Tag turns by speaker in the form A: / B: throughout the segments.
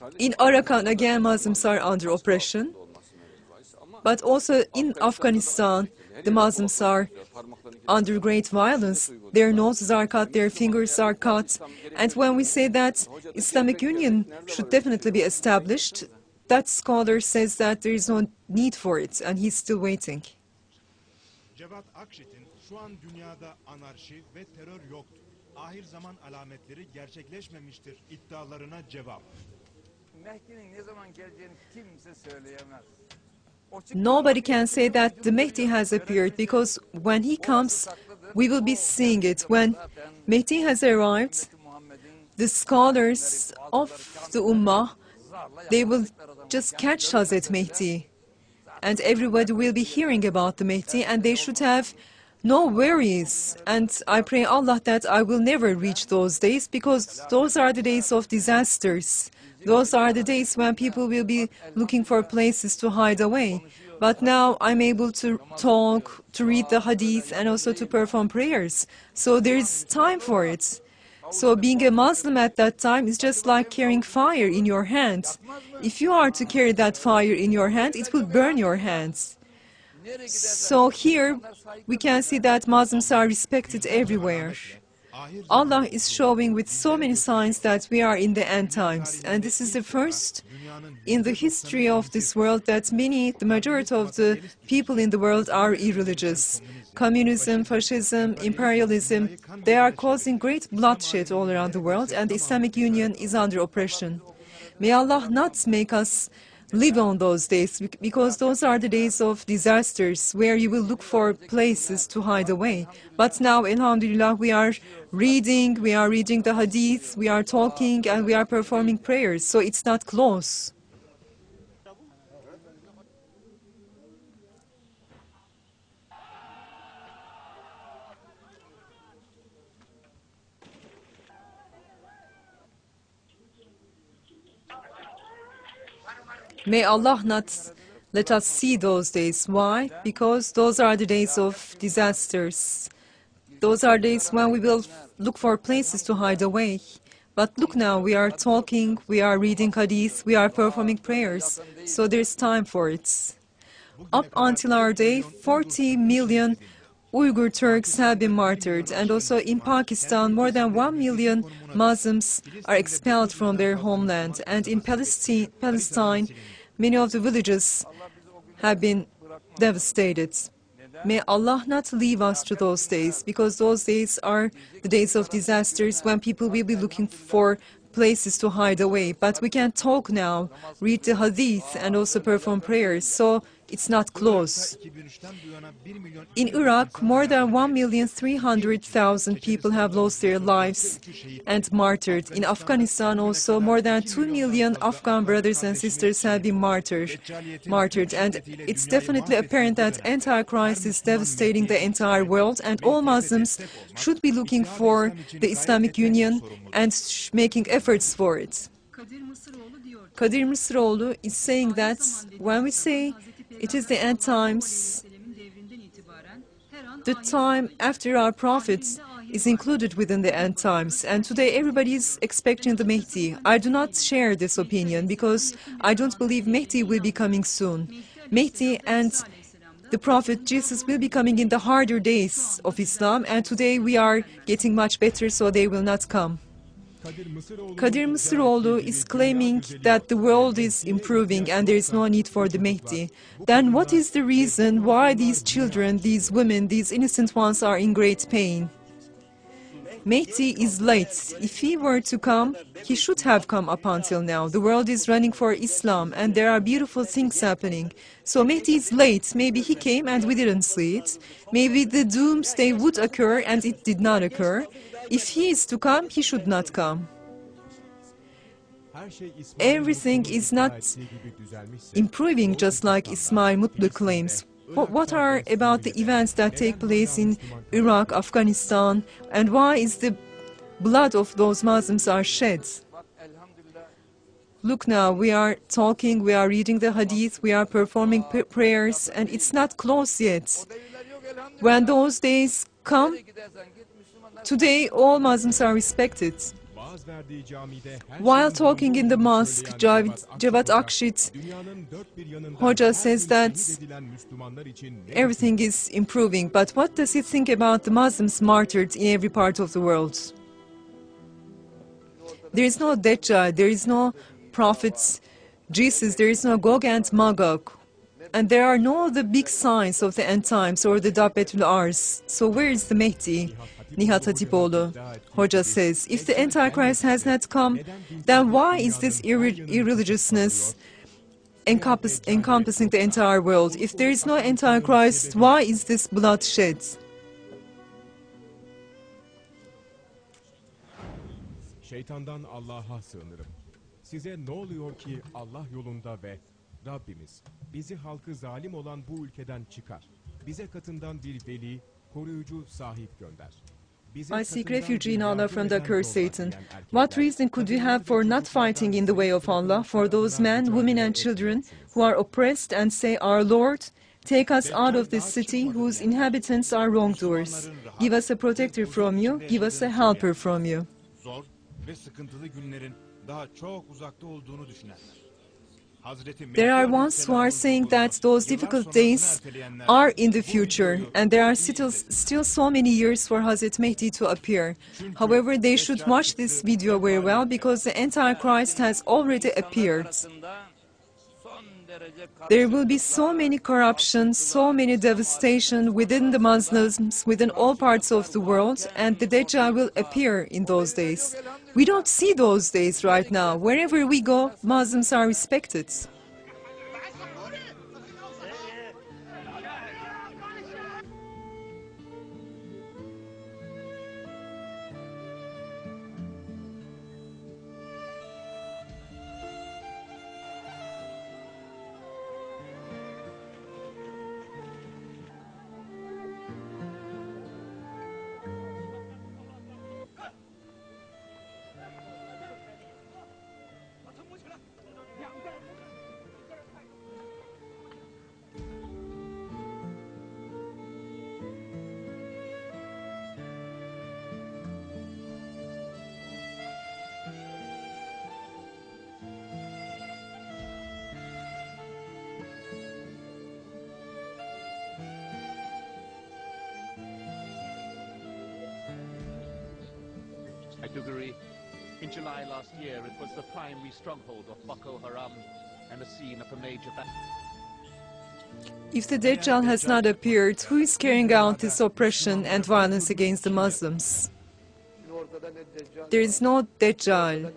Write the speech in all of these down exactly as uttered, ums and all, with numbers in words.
A: In Arakan, again, Muslims are under oppression. But also in Afghanistan, the Muslims are under great violence. Their noses are cut, their fingers are cut. And when we say that Islamic Union should definitely be established, that scholar says that there is no need for it, and he's still waiting.
B: Cevat Akşit'in şu an dünyada anarşi ve terör yoktur. Ahir zaman alametleri gerçekleşmemiştir iddialarına cevap.
C: Mehdi'nin ne zaman geleceğini kimse söyleyemez.
A: Nobody can say that the Mehdi has appeared, because when he comes, we will be seeing it. When Mehdi has arrived, the scholars of the Ummah, they will just catch Hazrat Mehdi. And everybody will be hearing about the Mehdi, and they should have no worries. And I pray Allah that I will never reach those days, because those are the days of disasters. Those are the days when people will be looking for places to hide away. But now I'm able to talk, to read the hadith, and also to perform prayers. So there's time for it. So being a Muslim at that time is just like carrying fire in your hand. If you are to carry that fire in your hand, it will burn your hands. So here we can see that Muslims are respected everywhere. Allah is showing with so many signs that we are in the end times. And this is the first in the history of this world that many, the majority of the people in the world are irreligious. Communism, fascism, imperialism, they are causing great bloodshed all around the world, and the Islamic Union is under oppression. May Allah not make us live on those days, because those are the days of disasters where you will look for places to hide away. But now, alhamdulillah, we are reading, we are reading the hadith, we are talking, and we are performing prayers, so it's not close. May Allah not let us see those days. Why? Because those are the days of disasters. Those are days when we will look for places to hide away. But look now, we are talking, we are reading hadith, we are performing prayers. So there's time for it. Up until our day, forty million Uyghur Turks have been martyred, and also in Pakistan, more than one million Muslims are expelled from their homeland, and in Palestine, Palestine, many of the villages have been devastated. May Allah not leave us to those days, because those days are the days of disasters when people will be looking for places to hide away. But we can talk now, read the hadith, and also perform prayers. So it's not close. In Iraq, more than one million three hundred thousand people have lost their lives and martyred. In Afghanistan also, more than two million Afghan brothers and sisters have been martyred. martyred. And it's definitely apparent that Antichrist is devastating the entire world, and all Muslims should be looking for the Islamic Union and making efforts for it. Kadir Mısıroğlu is saying that when we say it is the end times, the time after our prophets is included within the end times. And today everybody is expecting the Mehdi. I do not share this opinion, because I don't believe Mehdi will be coming soon. Mehdi and the Prophet Jesus will be coming in the harder days of Islam, and today we are getting much better, so they will not come. Kadir Mısıroğlu is claiming that the world is improving and there is no need for the Mehdi. Then what is the reason why these children, these women, these innocent ones are in great pain? Mehdi is late. If he were to come, he should have come up until now. The world is running for Islam and there are beautiful things happening. So Mehdi is late. Maybe he came and we didn't see it. Maybe the doomsday would occur and it did not occur. If he is to come, he should not come. Everything is not improving just like Ismail Mutlu claims. What are about the events that take place in Iraq, Afghanistan, and why is the blood of those Muslims are shed? Look now, we are talking, we are reading the hadith, we are performing prayers, and it's not close yet. When those days come, today all Muslims are respected.
B: vaaz verdiği camide her
A: While
B: şeyin
A: talking in the
B: olduğunu
A: mosque,
B: söyleyen
A: Jav- Cevat Akşit,
B: dünyanın dört bir yanından
A: Hoca
B: her
A: says
B: gün
A: that
B: şehit edilen Müslümanlar için ne
A: everything is improving. But what does he think about the Muslims martyred in every part of the world? There is no Dajjal, there is no prophets, Jesus, there is no Gog and Magog. And there are no the big signs of the end times or the Dabbetul Ars. So where is the Mehdi? Nihat Hatipoğlu, Hoca says, if the Antichrist has not come, then why is this irre- irreligiousness encompass- encompassing the entire world? If there is no Antichrist, why is this bloodshed?
B: Şeytandan Allah'a sığınırım. Size ne oluyor ki Allah yolunda ve Rabbimiz bizi halkı zalim olan bu ülkeden çıkar. Bize katından bir veli, koruyucu sahip gönder. Bize
A: I seek
B: katından
A: refuge
B: bir
A: in Allah
B: yardım
A: from the
B: eden
A: accursed
B: yol var
A: Satan.
B: diyen erkekler,
A: What reason could you have for not fighting in the way of Allah, for those men, women and children who are oppressed and say, Our Lord, take us out of this city whose inhabitants are wrongdoers. Give us a protector from you, give us a helper from you.
B: Zor ve sıkıntılı günlerin daha çok uzakta olduğunu düşünenler.
A: There are ones who are saying that those difficult days are in the future, and there are still, still so many years for Hazrat Mehdi to appear. However, they should watch this video very well, because the Antichrist has already appeared. There will be so many corruption, so many devastation within the Muslims, within all parts of the world, and the Dajjal will appear in those days. We don't see those days right now. Wherever we go, Muslims are respected.
D: Maiduguri. In July last year, it was the primary stronghold of Boko Haram and the scene of a major battle.
A: If the Dajjal has not appeared, who is carrying out this oppression and violence against the Muslims? There is no Dajjal.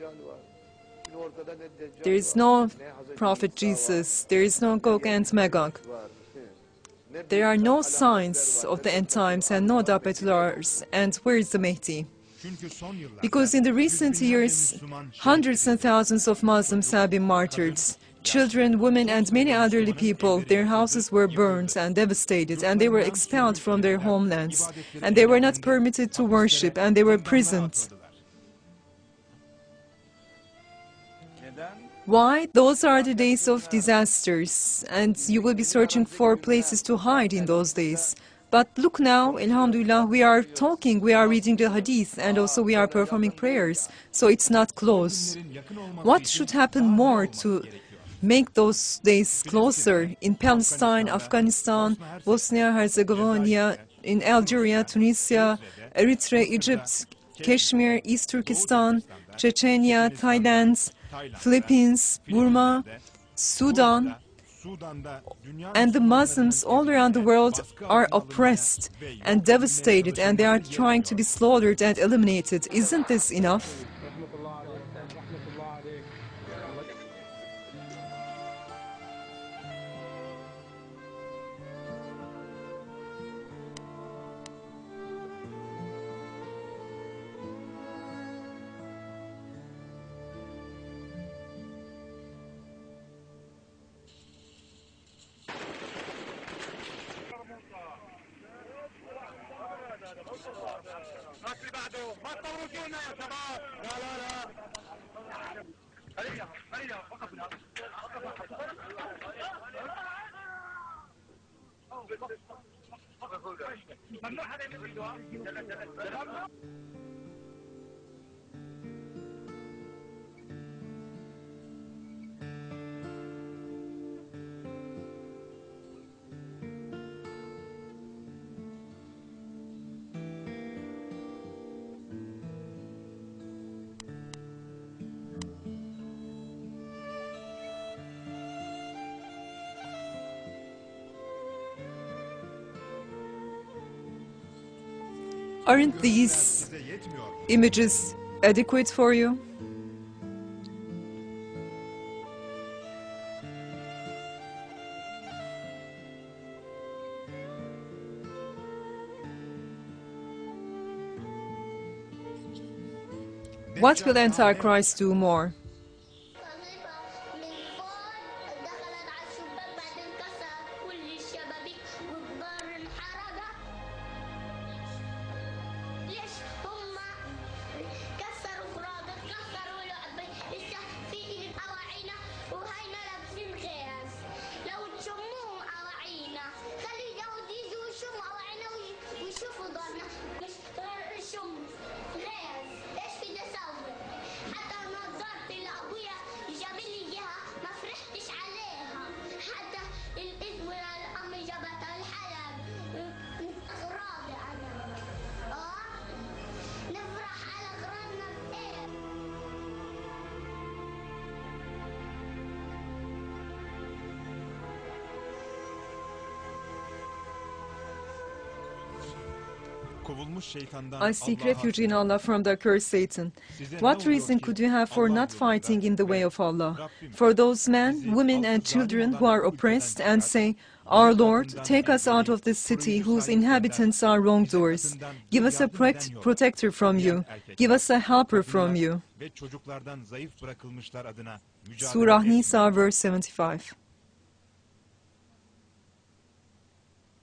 A: There is no Prophet Jesus. There is no Gog and Magog. There are no signs of the end times and no Dabbetul Ars. And where is the Mehdi? Because in the recent years, hundreds and thousands of Muslims have been martyred. Children, women, and many elderly people, their houses were burned and devastated, and they were expelled from their homelands, and they were not permitted to worship, and they were imprisoned. Why? Those are the days of disasters, and you will be searching for places to hide in those days. But look now, Alhamdulillah, we are talking, we are reading the Hadith, and also we are performing prayers, so it's not close. What should happen more to make those days closer in Palestine, Afghanistan, Bosnia-Herzegovina, in Algeria, Tunisia, Eritrea, Egypt, Kashmir, East Turkestan, Chechnya, Thailand, Philippines, Burma, Sudan, and the Muslims all around the world are oppressed and devastated, and they are trying to be slaughtered and eliminated. Isn't this enough? Aren't these
E: Bize yetmiyor mu?
A: images adequate for you? What will Antichrist do more?
F: دخلت على الشباك بعدين كسر كل الشبابيك وكبار انحرقت. ليش هم كسروا خرابط كسروا لعبة لسه في أواعينا وهينا لابسين غاز. لو تشموهم أواعينا خلي اليهود يجوا يشموا أواعينا ويشوفوا ضرنا مش شم غاز. ايش في نسوي؟ حتى نظرت لأبويا جاب لي إياها ما فرحتش عليها. حتى الإذن الأم جابتها الحلب راضي أنا. آه نفرح على غرامنا بإيه؟
E: Kovulmuş şeytandan
A: I seek
E: Allah'a
A: refuge in Allah from the accursed Satan. What reason could you have for not fighting in the way of Allah? For those men, women, and children who are oppressed and say, Our Lord, take us out of this city whose inhabitants are wrongdoers. Give us a protect- protector from you. Give us a helper from you.
E: ve çocuklardan zayıf bırakılmışlar adına mücadele
A: Surah
E: etmiyor.
A: Nisa, verse seventy-five.